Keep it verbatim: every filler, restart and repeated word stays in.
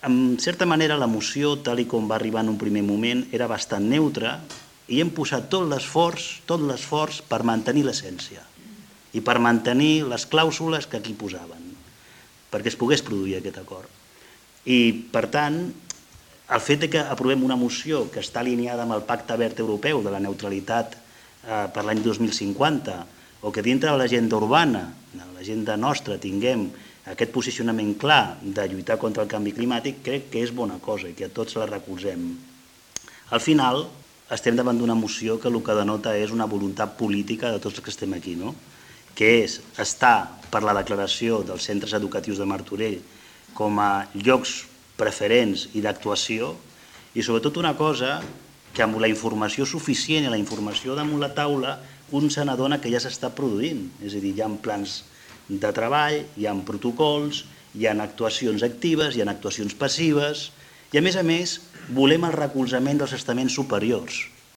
En certa manera, la moció, tal i com va arribar en un primer moment, era bastant neutra i hem posat tot l'esforç, tot l'esforç per mantenir l'essència i per mantenir les clàusules que aquí posaven, perquè es pogués produir aquest acord. I, per tant, el fet que aprovem una moció que està alineada amb el Pacte Verd Europeu de la neutralitat per l'any dos mil cinquanta, o que dintre de l'agenda urbana, de l'agenda nostra, tinguem aquest posicionament clar de lluitar contra el canvi climàtic, crec que és bona cosa i que tots la recolzem. Al final, estem davant d'una moció que el que denota és una voluntat política de tots els que estem aquí, no? Que és estar per la declaració dels centres educatius de Martorell com a llocs preferents i d'actuació, i sobretot una cosa que amb la informació suficient i la informació damunt la taula un se n'adona que ja s'està produint, és a dir, hi ha plans de treball, hi ha protocols, hi ha actuacions actives, hi ha actuacions passives, i a més a més volem el recolzament dels estaments superiors,